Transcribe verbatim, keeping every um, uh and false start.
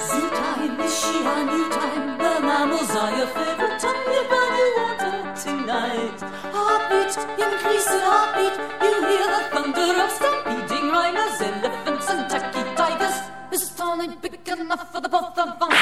Zoo time, Shia new time, the mammals are your favorite time. You're gonna want it tonight. Heartbeat, increase the heartbeat. You hear the thunder of stampeding rhinos, elephants and tacky tigers. This town ain't big enough for the both of us.